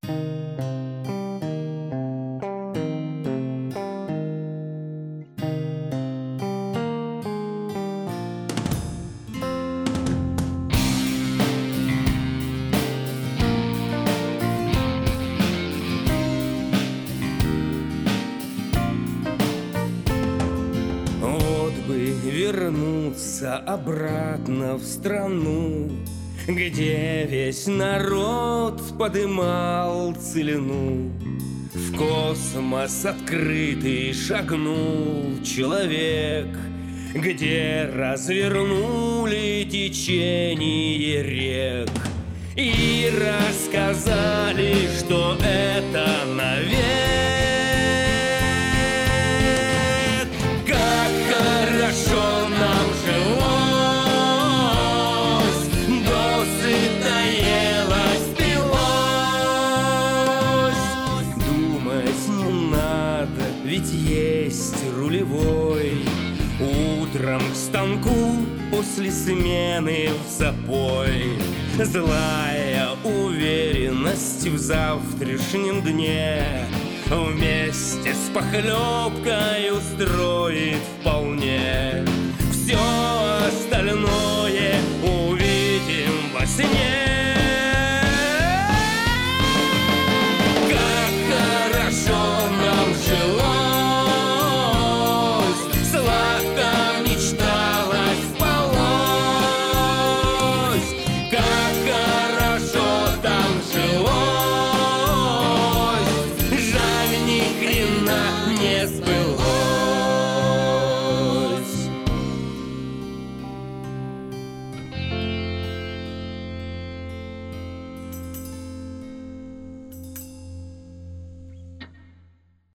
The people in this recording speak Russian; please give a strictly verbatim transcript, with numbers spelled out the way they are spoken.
Вернуться обратно в страну, где весь народ подымал целину. В космос открытый шагнул человек, где развернули течение рек. И рассказали, что это навек. Хорошо нам жилось, досыта елось, пилось. Думать не надо, ведь есть рулевой. Утром к станку, после смены в запой. Злая уверенность в завтрашнем дне вместе с похлебкой устроит вполне. Все остальное увидим во сне.